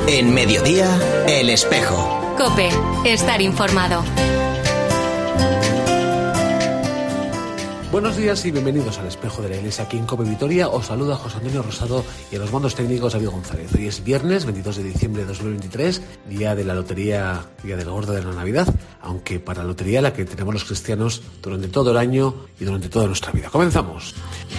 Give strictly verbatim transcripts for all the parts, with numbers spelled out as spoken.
En Mediodía, El Espejo. COPE, estar informado. Buenos días y bienvenidos al Espejo de la Iglesia aquí en COPE Vitoria. Os saluda José Antonio Rosado y a los mandos técnicos David González. Hoy es viernes veintidós de diciembre de dos mil veintitrés, día de la lotería, día del gordo de la Navidad, aunque para la lotería la que tenemos los cristianos durante todo el año y durante toda nuestra vida. Comenzamos.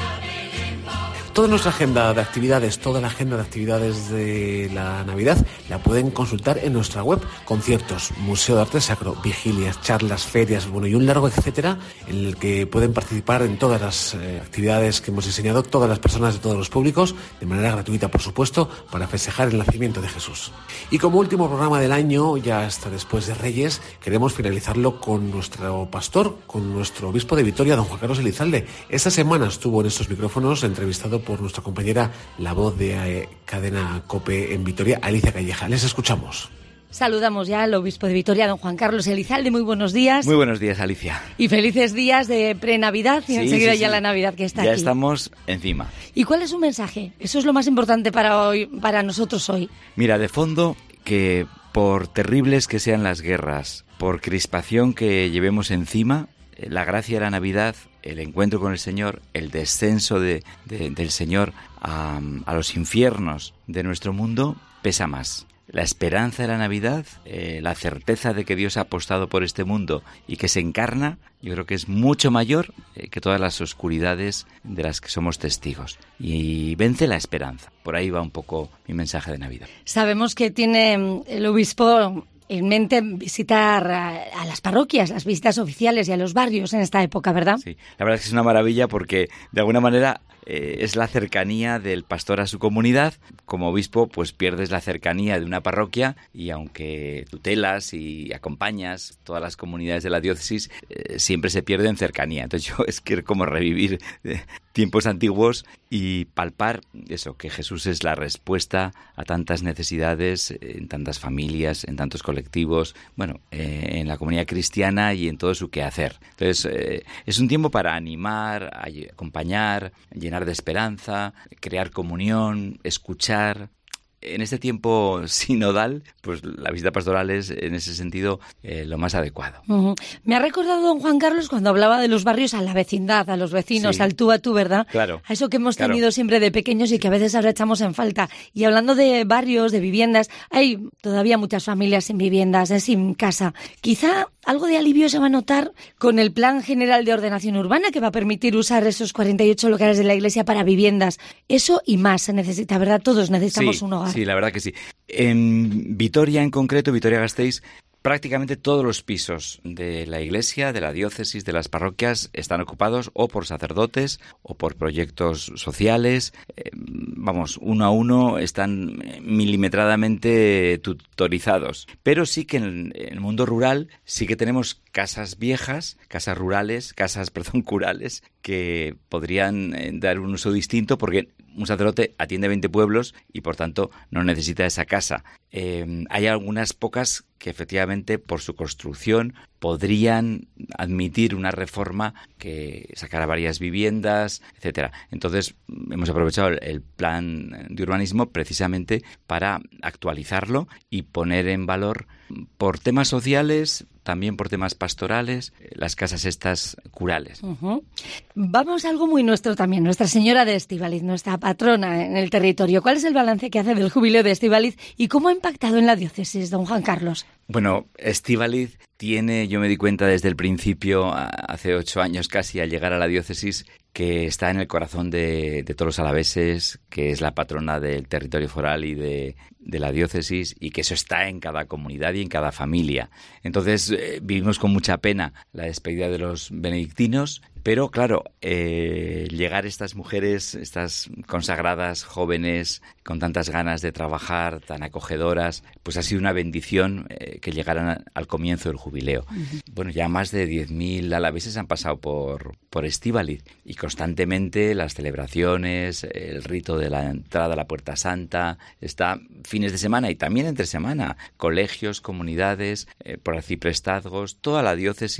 Toda nuestra agenda de actividades, toda la agenda de actividades de la Navidad la pueden consultar en nuestra web. Conciertos, Museo de Arte Sacro, vigilias, charlas, ferias, bueno, y un largo etcétera, en el que pueden participar en todas las eh, actividades que hemos diseñado, todas las personas de todos los públicos, de manera gratuita, por supuesto, para festejar el nacimiento de Jesús. Y como último programa del año, ya hasta después de Reyes, queremos finalizarlo con nuestro pastor, con nuestro obispo de Vitoria, don Juan Carlos Elizalde. Esta semana estuvo en estos micrófonos entrevistado por nuestra compañera, la voz de eh, Cadena COPE en Vitoria, Alicia Calleja. Les escuchamos. Saludamos ya al obispo de Vitoria, don Juan Carlos Elizalde. Muy buenos días. Muy buenos días, Alicia. Y felices días de pre-Navidad y sí, enseguida sí, sí. ya la Navidad que está ya aquí. Ya estamos encima. ¿Y cuál es su mensaje? Eso es lo más importante para hoy, para nosotros hoy. Mira, de fondo, que por terribles que sean las guerras, por crispación que llevemos encima, la gracia de la Navidad, el encuentro con el Señor, el descenso de, de, del Señor a, a los infiernos de nuestro mundo, pesa más. La esperanza de la Navidad, eh, la certeza de que Dios ha apostado por este mundo y que se encarna, yo creo que es mucho mayor eh, que todas las oscuridades de las que somos testigos. Y vence la esperanza. Por ahí va un poco mi mensaje de Navidad. Sabemos que tiene el obispo en mente visitar a, a las parroquias, las visitas oficiales y a los barrios en esta época, ¿verdad? Sí, la verdad es que es una maravilla porque de alguna manera eh, es la cercanía del pastor a su comunidad. Como obispo, pues pierdes la cercanía de una parroquia y aunque tutelas y acompañas todas las comunidades de la diócesis, eh, siempre se pierde en cercanía. Entonces yo es que como revivir eh, tiempos antiguos y palpar eso, que Jesús es la respuesta a tantas necesidades en tantas familias, en tantos colectivos, bueno, eh, en la comunidad cristiana y en todo su quehacer. Entonces, eh, es un tiempo para animar, acompañar, llenar de esperanza, crear comunión, escuchar. En este tiempo sinodal, pues la visita pastoral es, en ese sentido, eh, lo más adecuado. Uh-huh. Me ha recordado don Juan Carlos cuando hablaba de los barrios a la vecindad, a los vecinos, sí. al tú a tú, ¿verdad? Claro. A eso que hemos claro. tenido siempre de pequeños y que a veces ahora echamos en falta. Y hablando de barrios, de viviendas, hay todavía muchas familias sin viviendas, eh, sin casa. Quizá algo de alivio se va a notar con el Plan General de Ordenación Urbana que va a permitir usar esos cuarenta y ocho locales de la Iglesia para viviendas. Eso y más se necesita, ¿verdad? Todos necesitamos sí, un hogar. Sí, la verdad que sí. En Vitoria, en concreto, Vitoria-Gasteiz, prácticamente todos los pisos de la iglesia, de la diócesis, de las parroquias están ocupados o por sacerdotes o por proyectos sociales. Eh, vamos, uno a uno están milimetradamente tutorizados. Pero sí que en el mundo rural sí que tenemos casas viejas, casas rurales, casas, perdón, curales, que podrían dar un uso distinto porque un sacerdote atiende veinte pueblos y, por tanto, no necesita esa casa. Eh, hay algunas pocas que, efectivamente, por su construcción, podrían admitir una reforma que sacara varias viviendas, etcétera. Entonces, hemos aprovechado el, el plan de urbanismo precisamente para actualizarlo y poner en valor, por temas sociales, también por temas pastorales, las casas estas curales. Uh-huh. Vamos a algo muy nuestro también, Nuestra Señora de Estíbaliz, nuestra patrona en el territorio. ¿Cuál es el balance que hace del jubileo de Estíbaliz y cómo ha impactado en la diócesis, don Juan Carlos? Bueno, Estíbaliz tiene, yo me di cuenta desde el principio, hace ocho años casi, al llegar a la diócesis, que está en el corazón de, de todos los alaveses, que es la patrona del territorio foral y de, de la diócesis, y que eso está en cada comunidad y en cada familia. Entonces, eh, vivimos con mucha pena la despedida de los benedictinos, pero claro, eh, llegar estas mujeres, estas consagradas, jóvenes, con tantas ganas de trabajar, tan acogedoras, pues ha sido una bendición eh, que llegaran a, al comienzo del jubileo. Uh-huh. Bueno, ya más de diez mil alaveses han pasado por, por Estíbaliz, y constantemente las celebraciones, el rito de la entrada a la Puerta Santa, está fines de semana y también entre semana, colegios, comunidades, eh, por arciprestazgos, toda la diócesis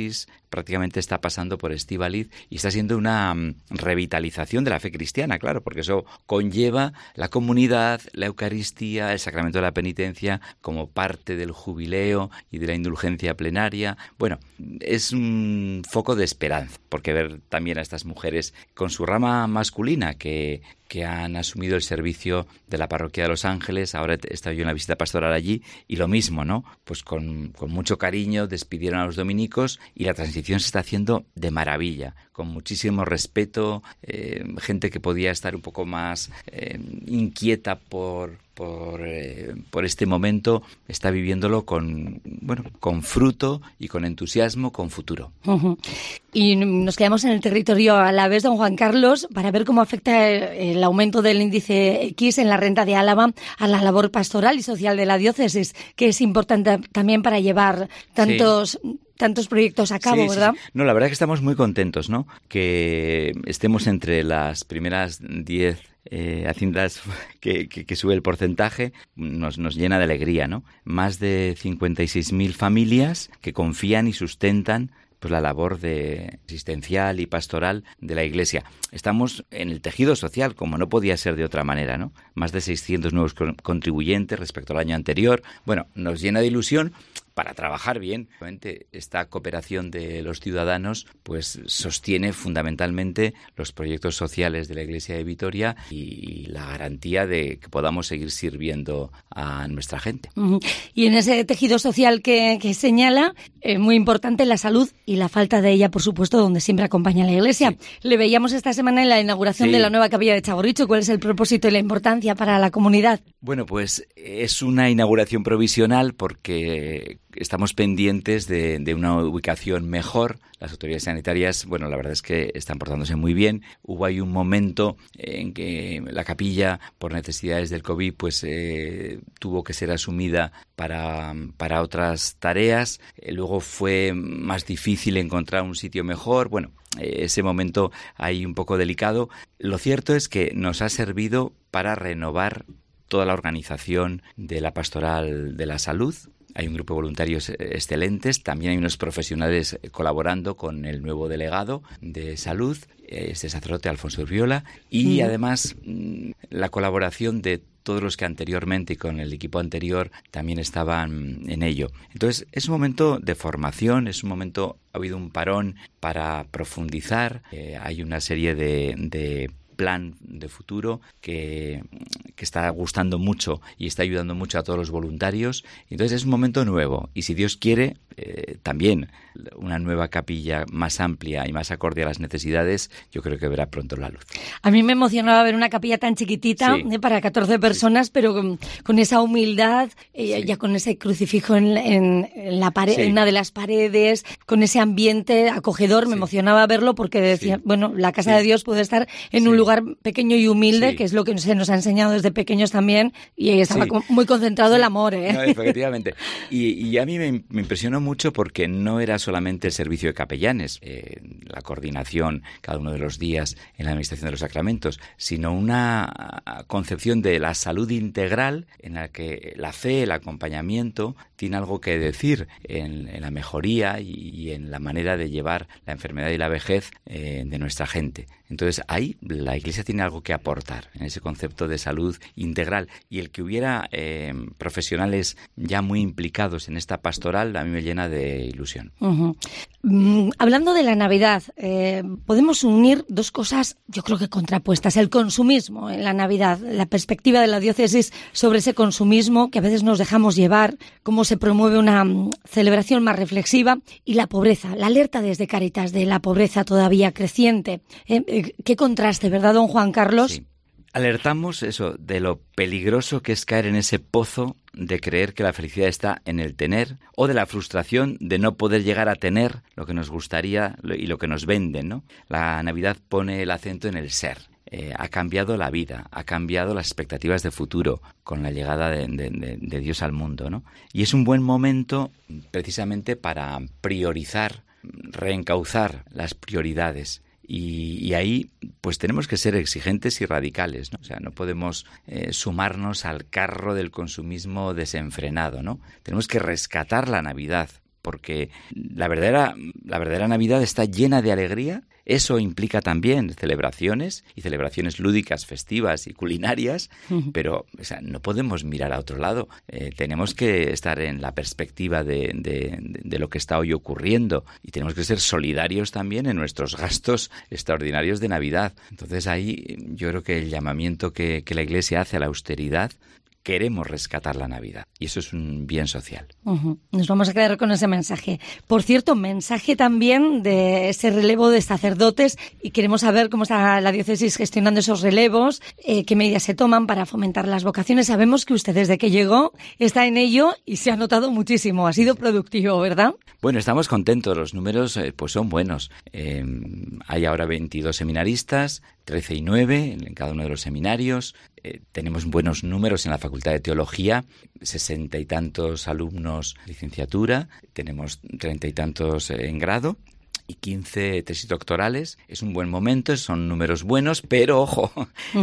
prácticamente está pasando por Estíbaliz y está siendo una um, revitalización de la fe cristiana, claro, porque eso conlleva la comunidad, la Eucaristía, el sacramento de la penitencia como parte del jubileo y de la indulgencia plenaria. Bueno, es un foco de esperanza, porque ver también a estas mujeres con su rama masculina que... que han asumido el servicio de la parroquia de Los Ángeles. Ahora he estado yo en la visita pastoral allí y lo mismo, ¿no? Pues con, con mucho cariño despidieron a los dominicos y la transición se está haciendo de maravilla, con muchísimo respeto, eh, gente que podía estar un poco más eh, inquieta por... Por, eh, por este momento está viviéndolo con bueno con fruto y con entusiasmo, con futuro. Uh-huh. Y nos quedamos en el territorio a la vez, don Juan Carlos, para ver cómo afecta el, el aumento del índice X en la renta de Álava a la labor pastoral y social de la diócesis, que es importante también para llevar tantos... Sí. tantos proyectos a cabo, sí, ¿verdad? Sí, sí. No, la verdad es que estamos muy contentos, ¿no? Que estemos entre las primeras diez eh, haciendas que, que, que sube el porcentaje, nos, nos llena de alegría, ¿no? Más de cincuenta y seis mil familias que confían y sustentan pues la labor de asistencial y pastoral de la Iglesia. Estamos en el tejido social, como no podía ser de otra manera, ¿no? Más de seiscientos nuevos contribuyentes respecto al año anterior. Bueno, nos llena de ilusión para trabajar bien. Esta cooperación de los ciudadanos pues sostiene fundamentalmente los proyectos sociales de la Iglesia de Vitoria y la garantía de que podamos seguir sirviendo a nuestra gente. Uh-huh. Y en ese tejido social que, que señala, eh, muy importante la salud y la falta de ella, por supuesto, donde siempre acompaña a la Iglesia. Sí. Le veíamos esta semana en la inauguración sí. de la nueva capilla de Txagorritxu. ¿Cuál es el propósito y la importancia para la comunidad? Bueno, pues es una inauguración provisional porque estamos pendientes de, de una ubicación mejor. Las autoridades sanitarias, bueno, la verdad es que están portándose muy bien. Hubo ahí un momento en que la capilla, por necesidades del COVID, pues eh, tuvo que ser asumida para, para otras tareas. Eh, luego fue más difícil encontrar un sitio mejor. Bueno, eh, ese momento ahí un poco delicado. Lo cierto es que nos ha servido para renovar toda la organización de la pastoral de la salud. Hay un grupo de voluntarios excelentes, también hay unos profesionales colaborando con el nuevo delegado de salud, este sacerdote Alfonso Urriola, y mm. además la colaboración de todos los que anteriormente y con el equipo anterior también estaban en ello. Entonces es un momento de formación, es un momento, ha habido un parón para profundizar, eh, hay una serie de... de plan de futuro que, que está gustando mucho y está ayudando mucho a todos los voluntarios. Entonces es un momento nuevo y si Dios quiere eh, también una nueva capilla más amplia y más acorde a las necesidades, yo creo que verá pronto la luz. A mí me emocionaba ver una capilla tan chiquitita sí. eh, para catorce personas, sí. pero con, con esa humildad, eh, sí. ya con ese crucifijo en, en, en la pared, sí. en una de las paredes, con ese ambiente acogedor, me sí. emocionaba verlo porque decía, sí. bueno, la casa sí. de Dios puede estar en sí. un lugar pequeño y humilde, sí. que es lo que se nos ha enseñado desde pequeños también, y estaba sí. muy concentrado sí. el amor. ¿eh? No, efectivamente. Y, y a mí me, me impresionó mucho porque no era solamente el servicio de capellanes, eh, la coordinación cada uno de los días en la administración de los sacramentos, sino una concepción de la salud integral en la que la fe, el acompañamiento, tiene algo que decir en, en la mejoría y, y en la manera de llevar la enfermedad y la vejez eh, de nuestra gente. Entonces ahí la Iglesia tiene algo que aportar en ese concepto de salud integral, y el que hubiera eh, profesionales ya muy implicados en esta pastoral a mí me llena de ilusión. Uh-huh. Mm, hablando de la Navidad, eh, podemos unir dos cosas yo creo que contrapuestas: el consumismo en la Navidad, la perspectiva de la diócesis sobre ese consumismo que a veces nos dejamos llevar, cómo se promueve una um, celebración más reflexiva, y la pobreza, la alerta desde Cáritas de la pobreza todavía creciente. Eh, eh, qué contraste, ¿verdad, don Juan Carlos? Sí. Alertamos eso de lo peligroso que es caer en ese pozo de creer que la felicidad está en el tener, o de la frustración de no poder llegar a tener lo que nos gustaría y lo que nos venden, ¿no? La Navidad pone el acento en el ser. Eh, ha cambiado la vida, ha cambiado las expectativas de futuro con la llegada de, de, de, de Dios al mundo, ¿no? Y es un buen momento precisamente para priorizar, reencauzar las prioridades. Y, y ahí pues tenemos que ser exigentes y radicales, ¿no? O sea, no podemos eh, sumarnos al carro del consumismo desenfrenado, ¿no? Tenemos que rescatar la Navidad porque la verdadera, la verdadera Navidad está llena de alegría. Eso implica también celebraciones y celebraciones lúdicas, festivas y culinarias, uh-huh. pero o sea, no podemos mirar a otro lado. Eh, tenemos que estar en la perspectiva de, de, de lo que está hoy ocurriendo y tenemos que ser solidarios también en nuestros gastos extraordinarios de Navidad. Entonces ahí yo creo que el llamamiento que, que la Iglesia hace a la austeridad, queremos rescatar la Navidad y eso es un bien social. Uh-huh. Nos vamos a quedar con ese mensaje. Por cierto, mensaje también de ese relevo de sacerdotes y queremos saber cómo está la diócesis gestionando esos relevos, eh, qué medidas se toman para fomentar las vocaciones. Sabemos que usted desde que llegó está en ello y se ha notado muchísimo. Ha sido productivo, ¿verdad? Bueno, estamos contentos. Los números eh, pues son buenos. Eh, hay ahora veintidós seminaristas, trece y nueve en cada uno de los seminarios. Eh, tenemos buenos números en la Facultad de Teología, sesenta y tantos alumnos de licenciatura, tenemos treinta y tantos en grado y quince tesis doctorales. Es un buen momento, son números buenos, pero ojo,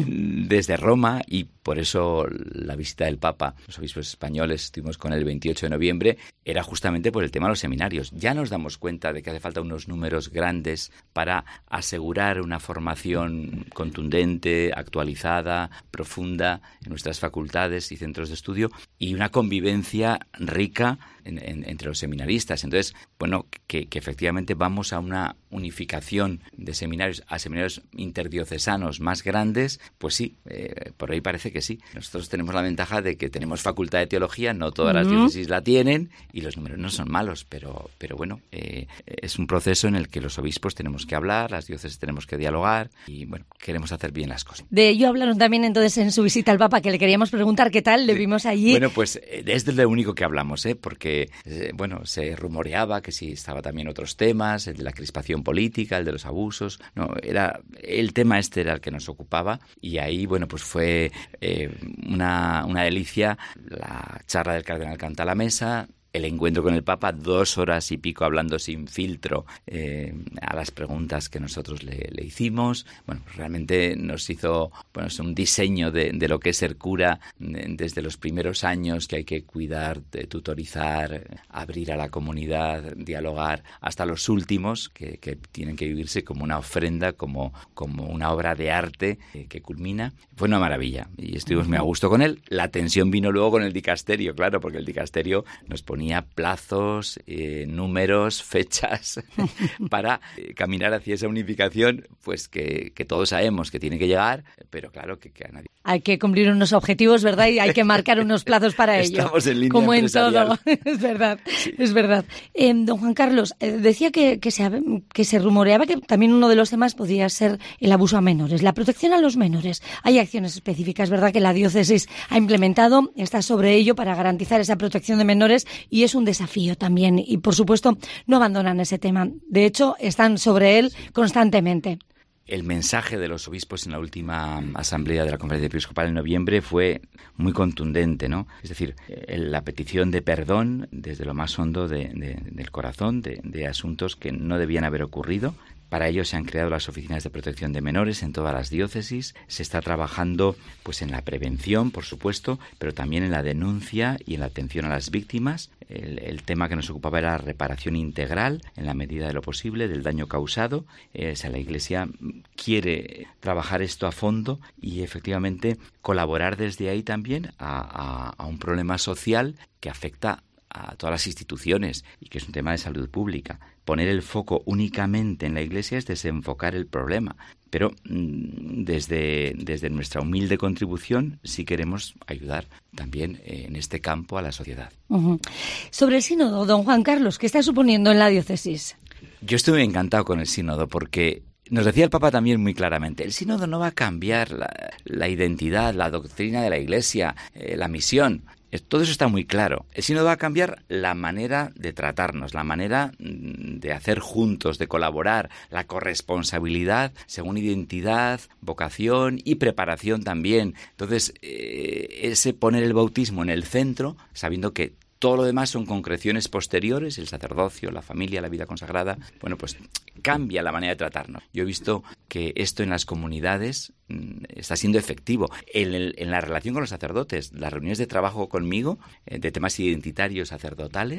desde Roma, y por eso la visita del Papa, los obispos españoles, estuvimos con él el veintiocho de noviembre, era justamente por el tema de los seminarios. Ya nos damos cuenta de que hace falta unos números grandes para asegurar una formación contundente, actualizada, profunda en nuestras facultades y centros de estudio y una convivencia rica en, en, entre los seminaristas. Entonces, bueno, que, que efectivamente vamos a una unificación de seminarios, a seminarios interdiocesanos más grandes, pues sí, eh, por ahí parece que sí. Nosotros tenemos la ventaja de que tenemos Facultad de Teología, no todas uh-huh. las diócesis la tienen, y los números no son malos, pero, pero bueno, eh, es un proceso en el que los obispos tenemos que hablar, las diócesis tenemos que dialogar, y bueno, queremos hacer bien las cosas. De ello hablaron también entonces en su visita al Papa, que le queríamos preguntar qué tal, le sí. vimos allí. Bueno, pues es de lo único que hablamos, ¿eh? porque, eh, bueno, se rumoreaba que sí estaba también otros temas, el de la crispación política, el de los abusos, no, era el tema este era el que nos ocupaba, y ahí, bueno, pues fue eh, una, una delicia la charla del cardenal Cantalamessa, el encuentro con el Papa, dos horas y pico hablando sin filtro eh, a las preguntas que nosotros le, le hicimos. Bueno, realmente nos hizo bueno, es un diseño de, de lo que es ser cura desde los primeros años, que hay que cuidar, de tutorizar, abrir a la comunidad, dialogar, hasta los últimos, que, que tienen que vivirse como una ofrenda, como, como una obra de arte eh, que culmina. Fue una maravilla y estuvimos muy a gusto con él. La tensión vino luego con el dicasterio, claro, porque el dicasterio nos ponía plazos, eh, números, fechas para eh, caminar hacia esa unificación, pues que, que todos sabemos que tiene que llegar, pero claro que, que a nadie. Hay que cumplir unos objetivos, ¿verdad? Y hay que marcar unos plazos para ello. Estamos en línea como en todo. Es verdad, sí. es verdad. Eh, don Juan Carlos, eh, decía que, que, se, que se rumoreaba que también uno de los temas podía ser el abuso a menores, la protección a los menores. Hay acciones específicas, ¿verdad?, que la diócesis ha implementado, está sobre ello para garantizar esa protección de menores, y es un desafío también. Y, por supuesto, no abandonan ese tema. De hecho, están sobre él constantemente. El mensaje de los obispos en la última asamblea de la Conferencia Episcopal en noviembre fue muy contundente, ¿no? Es decir, la petición de perdón desde lo más hondo de, de, del corazón de, de asuntos que no debían haber ocurrido. Para ello se han creado las oficinas de protección de menores en todas las diócesis. Se está trabajando pues en la prevención, por supuesto, pero también en la denuncia y en la atención a las víctimas. El, el tema que nos ocupaba era la reparación integral, en la medida de lo posible, del daño causado. Eh, o sea, la Iglesia quiere trabajar esto a fondo y efectivamente colaborar desde ahí también a, a, a un problema social que afecta a todas las instituciones y que es un tema de salud pública. Poner el foco únicamente en la Iglesia es desenfocar el problema, pero mmm, desde, desde nuestra humilde contribución sí queremos ayudar también eh, en este campo a la sociedad. Uh-huh. Sobre el sínodo, don Juan Carlos, ¿qué está suponiendo en la diócesis? Yo estuve encantado con el sínodo porque nos decía el Papa también muy claramente, el sínodo no va a cambiar la, la identidad, la doctrina de la Iglesia, eh, la misión. Todo eso está muy claro. El sínodo va a cambiar la manera de tratarnos, la manera de hacer juntos, de colaborar, la corresponsabilidad según identidad, vocación y preparación también. Entonces, eh, ese poner el bautismo en el centro, sabiendo que todo lo demás son concreciones posteriores, el sacerdocio, la familia, la vida consagrada, bueno, pues cambia la manera de tratarnos. Yo he visto que esto en las comunidades mmm, está siendo efectivo. En, el, en la relación con los sacerdotes, las reuniones de trabajo conmigo, eh, de temas identitarios sacerdotales,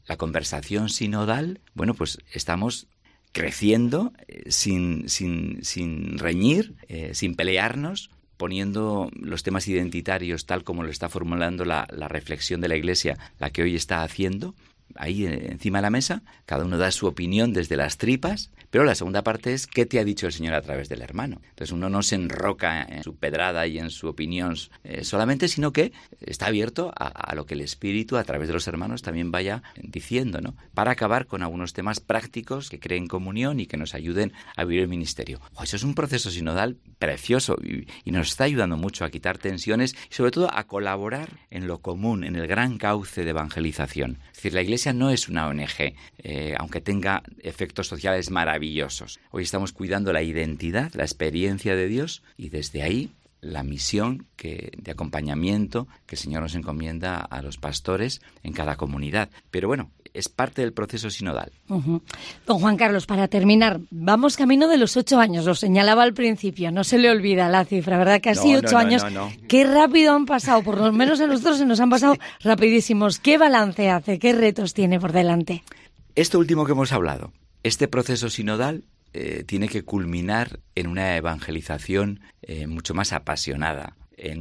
la conversación sinodal, bueno, pues estamos creciendo eh, sin, sin, sin reñir, eh, sin pelearnos, poniendo los temas identitarios tal como lo está formulando la, la reflexión de la Iglesia, la que hoy está haciendo, ahí encima de la mesa, cada uno da su opinión desde las tripas, pero la segunda parte es ¿qué te ha dicho el Señor a través del hermano? Entonces uno no se enroca en su pedrada y en su opinión eh, solamente, sino que está abierto a, a lo que el Espíritu a través de los hermanos también vaya diciendo, ¿no? Para acabar con algunos temas prácticos que creen comunión y que nos ayuden a vivir el ministerio. Oh, eso es un proceso sinodal precioso y, y nos está ayudando mucho a quitar tensiones y sobre todo a colaborar en lo común, en el gran cauce de evangelización. Es decir, la Iglesia no es una O N Ge, eh, aunque tenga efectos sociales maravillosos. Hoy estamos cuidando la identidad, la experiencia de Dios y desde ahí la misión que, de acompañamiento que el Señor nos encomienda a los pastores en cada comunidad. Pero bueno, es parte del proceso sinodal. Uh-huh. Don Juan Carlos, para terminar, vamos camino de los ocho años, lo señalaba al principio, no se le olvida la cifra, ¿verdad? Casi no, ocho no, años. No, no, no. Qué rápido han pasado, por lo menos a nosotros se nos han pasado rapidísimos. ¿Qué balance hace? ¿Qué retos tiene por delante? Esto último que hemos hablado, este proceso sinodal eh, tiene que culminar en una evangelización eh, mucho más apasionada,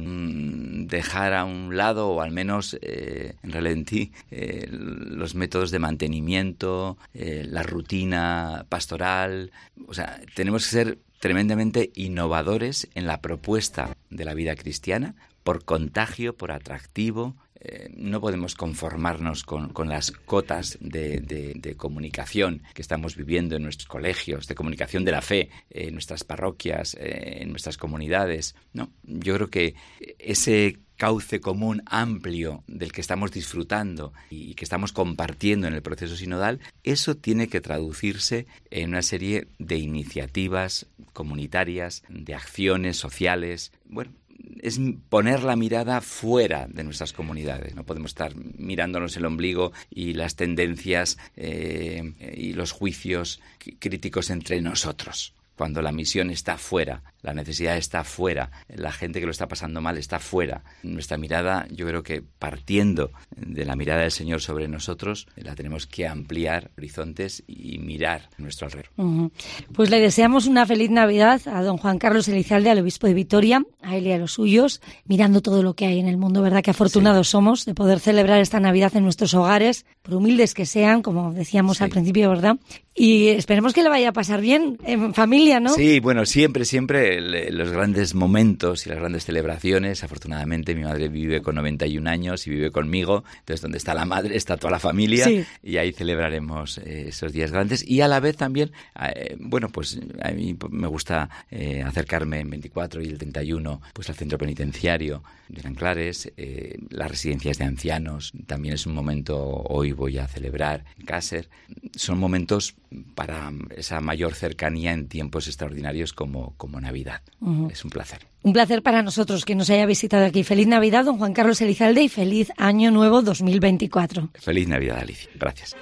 en dejar a un lado o al menos eh, en ralentí eh, los métodos de mantenimiento, eh, la rutina pastoral. O sea, tenemos que ser tremendamente innovadores en la propuesta de la vida cristiana, por contagio, por atractivo. Eh, no podemos conformarnos con, con las cotas de, de, de comunicación que estamos viviendo en nuestros colegios, de comunicación de la fe, eh, en nuestras parroquias, eh, en nuestras comunidades. No, yo creo que ese cauce común amplio del que estamos disfrutando y que estamos compartiendo en el proceso sinodal, eso tiene que traducirse en una serie de iniciativas comunitarias, de acciones sociales. Bueno, es poner la mirada fuera de nuestras comunidades. No podemos estar mirándonos el ombligo y las tendencias eh, y los juicios críticos entre nosotros. Cuando la misión está fuera, la necesidad está fuera, la gente que lo está pasando mal está fuera. Nuestra mirada, yo creo que partiendo de la mirada del Señor sobre nosotros, la tenemos que ampliar horizontes y mirar a nuestro alrededor. Uh-huh. Pues le deseamos una feliz Navidad a don Juan Carlos Elizalde, al obispo de Vitoria, a él y a los suyos, mirando todo lo que hay en el mundo, ¿verdad? Qué afortunados sí. somos de poder celebrar esta Navidad en nuestros hogares, por humildes que sean, como decíamos sí. al principio, ¿verdad? Y esperemos que le vaya a pasar bien en familia, ¿no? Sí, bueno, siempre, siempre los grandes momentos y las grandes celebraciones. Afortunadamente mi madre vive con noventa y un años y vive conmigo, entonces donde está la madre está toda la familia sí. y ahí celebraremos eh, esos días grandes. Y a la vez también, eh, bueno, pues a mí me gusta eh, acercarme en veinticuatro y el treinta y uno pues al centro penitenciario de Nanclares, eh, las residencias de ancianos, también es un momento, hoy voy a celebrar en Cácer. Son momentos para esa mayor cercanía en tiempos extraordinarios como, como Navidad. Uh-huh. Es un placer. Un placer para nosotros que nos haya visitado aquí. Feliz Navidad, don Juan Carlos Elizalde, y feliz Año Nuevo dos mil veinticuatro. Feliz Navidad, Alicia. Gracias.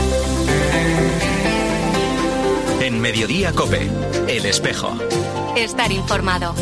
En Mediodía COPE, El Espejo. Estar informado.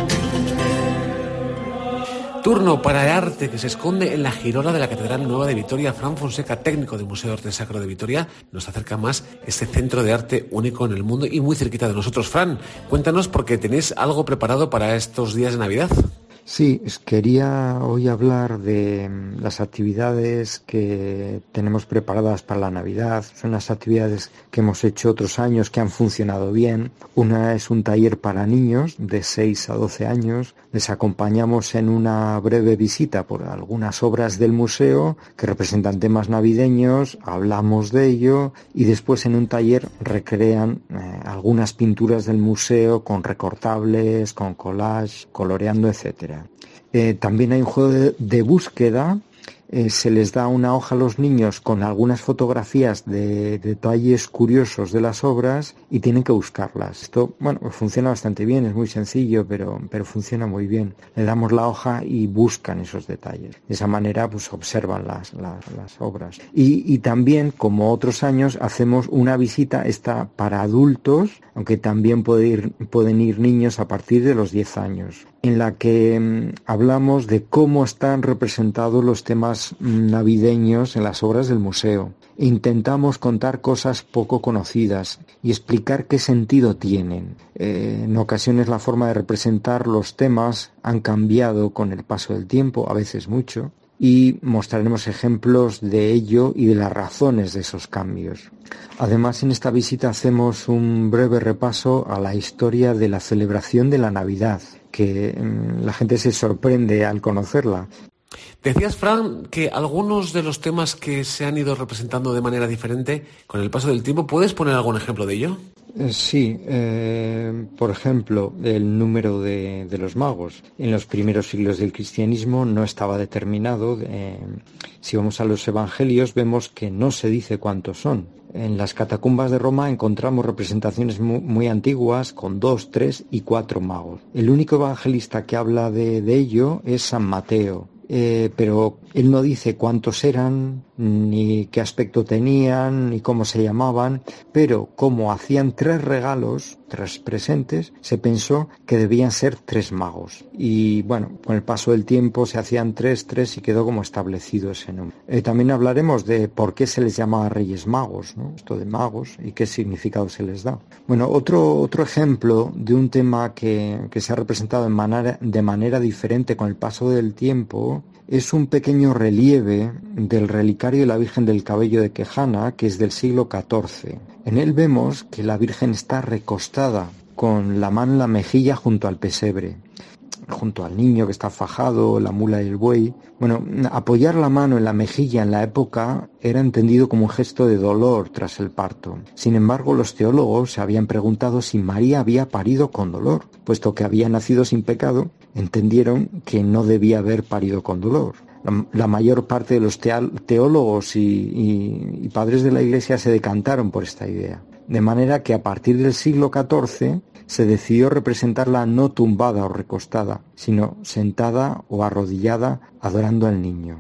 Turno para el arte que se esconde en la girola de la Catedral Nueva de Vitoria. Fran Fonseca, técnico del Museo de Arte Sacro de Vitoria, nos acerca más este centro de arte único en el mundo y muy cerquita de nosotros. Fran, cuéntanos porque tenéis algo preparado para estos días de Navidad. Sí, quería hoy hablar de las actividades que tenemos preparadas para la Navidad. Son las actividades que hemos hecho otros años que han funcionado bien. Una es un taller para niños de seis a doce años. Les acompañamos en una breve visita por algunas obras del museo que representan temas navideños, hablamos de ello y después en un taller recrean eh, algunas pinturas del museo con recortables, con collage, coloreando, etcétera. Eh, también hay un juego de, de búsqueda. Eh, se les da una hoja a los niños con algunas fotografías de, de detalles curiosos de las obras y tienen que buscarlas. Esto, bueno, pues funciona bastante bien, es muy sencillo, pero, pero funciona muy bien. Le damos la hoja y buscan esos detalles. De esa manera, pues observan las, las, las obras. Y, y también, como otros años, hacemos una visita esta para adultos, aunque también puede ir, pueden ir niños a partir de los diez años. en la que mmm, hablamos de cómo están representados los temas navideños en las obras del museo. Intentamos contar cosas poco conocidas y explicar qué sentido tienen. Eh, en ocasiones la forma de representar los temas han cambiado con el paso del tiempo, a veces mucho, y mostraremos ejemplos de ello y de las razones de esos cambios. Además, en esta visita hacemos un breve repaso a la historia de la celebración de la Navidad, que mmm, la gente se sorprende al conocerla. Decías, Fran, que algunos de los temas que se han ido representando de manera diferente con el paso del tiempo, ¿puedes poner algún ejemplo de ello? Eh, sí, eh, por ejemplo, el número de, de los magos. En los primeros siglos del cristianismo no estaba determinado. Eh, si vamos a los evangelios vemos que no se dice cuántos son. En las catacumbas de Roma encontramos representaciones muy, muy antiguas con dos, tres y cuatro magos. El único evangelista que habla de, de ello es San Mateo. Eh, pero él no dice cuántos eran, ni qué aspecto tenían, ni cómo se llamaban, pero como hacían tres regalos, tres presentes, se pensó que debían ser tres magos. Y bueno, con el paso del tiempo se hacían tres, tres y quedó como establecido ese número. Eh, también hablaremos de por qué se les llamaba Reyes Magos, ¿no? Esto de magos y qué significado se les da. Bueno, otro, otro ejemplo de un tema que, que se ha representado de manera, de manera diferente con el paso del tiempo es un pequeño relieve del relicario de la Virgen del Cabello de Quejana, que es del siglo catorce. En él vemos que la Virgen está recostada con la mano en la mejilla junto al pesebre, junto al niño que está fajado, la mula y el buey. Bueno, apoyar la mano en la mejilla en la época era entendido como un gesto de dolor tras el parto. Sin embargo, los teólogos se habían preguntado si María había parido con dolor. Puesto que había nacido sin pecado, entendieron que no debía haber parido con dolor. La, la mayor parte de los teólogos y, y, y padres de la Iglesia se decantaron por esta idea. De manera que a partir del siglo catorce se decidió representarla no tumbada o recostada, sino sentada o arrodillada adorando al niño.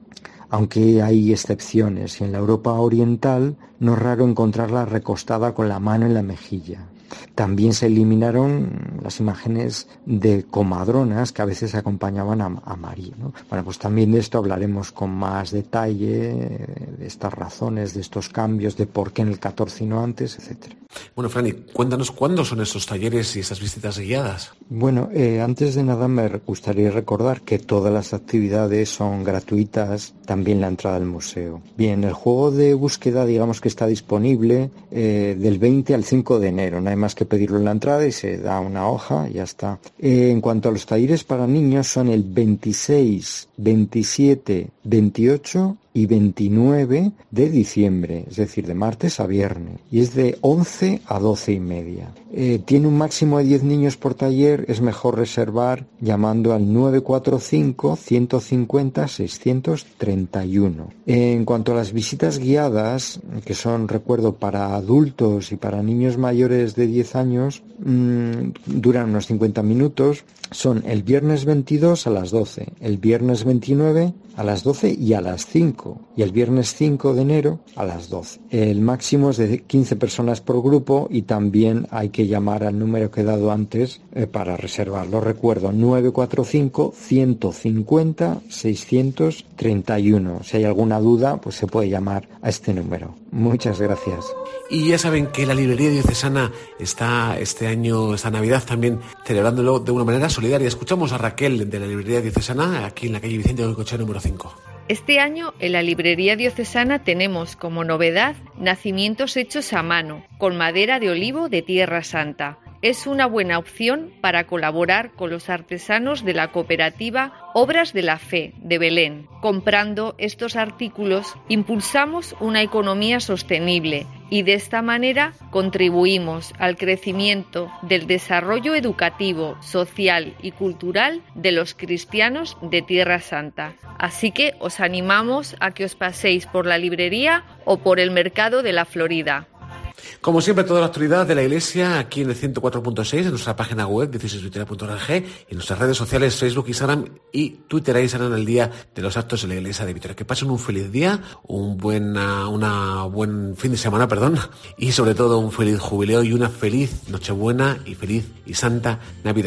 Aunque hay excepciones, y en la Europa oriental no es raro encontrarla recostada con la mano en la mejilla. También se eliminaron las imágenes de comadronas que a veces acompañaban a, a María, ¿no? Bueno, pues también de esto hablaremos con más detalle, de estas razones, de estos cambios, de por qué en el catorce y no antes, etcétera. Bueno, Franny, cuéntanos cuándo son esos talleres y esas visitas guiadas. Bueno, eh, antes de nada me gustaría recordar que todas las actividades son gratuitas, también la entrada al museo. Bien, el juego de búsqueda, digamos que está disponible eh, del veinte al cinco de enero. No hay más que pedirlo en la entrada y se da una hoja y ya está. Eh, en cuanto a los talleres para niños, son el veintiséis, veintisiete, veintiocho y veintinueve de diciembre, es decir, de martes a viernes, y es de once a doce y media. Eh, tiene un máximo de diez niños por taller, es mejor reservar llamando al nueve cuatro cinco, ciento cincuenta, seiscientos treinta y uno. En cuanto a las visitas guiadas, que son, recuerdo, para adultos y para niños mayores de diez años, mmm, duran unos cincuenta minutos, son el viernes veintidós a las doce, el viernes veintinueve a las doce y a las cinco, y el viernes cinco de enero a las doce. El máximo es de quince personas por grupo y también hay que llamar al número que he dado antes eh, para reservarlo. Recuerdo, nueve cuatro cinco, ciento cincuenta, seiscientos treinta y uno. Si hay alguna duda, pues se puede llamar a este número. Muchas gracias. Y ya saben que la librería diocesana está este año, esta Navidad, también celebrándolo de una manera solidaria. Escuchamos a Raquel de la librería diocesana aquí en la calle Vicente Goycochea número cinco. Este año en la librería diocesana tenemos como novedad nacimientos hechos a mano, con madera de olivo de Tierra Santa. Es una buena opción para colaborar con los artesanos de la cooperativa Obras de la Fe de Belén. Comprando estos artículos impulsamos una economía sostenible y de esta manera contribuimos al crecimiento del desarrollo educativo, social y cultural de los cristianos de Tierra Santa. Así que os animamos a que os paséis por la librería o por el mercado de la Florida. Como siempre, toda la actualidad de la Iglesia aquí en el ciento cuatro punto seis, en nuestra página web dieciséis vitoria punto org, en nuestras redes sociales Facebook, Instagram y Twitter. Ahí serán el día de los actos de la Iglesia de Vitoria. Que pasen un feliz día, un buen, una buen fin de semana, perdón, y sobre todo un feliz jubileo y una feliz Nochebuena y feliz y santa Navidad.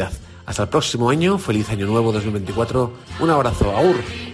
Hasta el próximo año, feliz año nuevo dos mil veinticuatro. Un abrazo, agur.